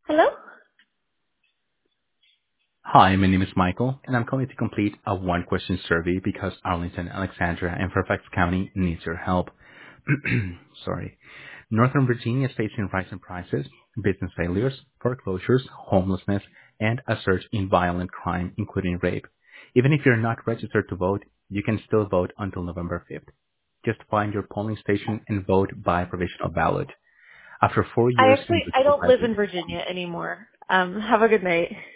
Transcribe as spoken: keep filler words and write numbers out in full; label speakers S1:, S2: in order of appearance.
S1: Hello?
S2: Hi, my name is Michael, and I'm calling to complete a one-question survey because Arlington, Alexandria, and Fairfax County needs your help. Sorry. Northern Virginia is facing rising prices, business failures, foreclosures, homelessness, and a surge in violent crime, including rape. Even if you're not registered to vote, you can still vote until November fifth. Just find your polling station and vote by provisional ballot. After four
S1: I
S2: years in
S1: actually, I
S2: Virginia
S1: don't live
S2: private,
S1: in Virginia anymore. Um, have a good night.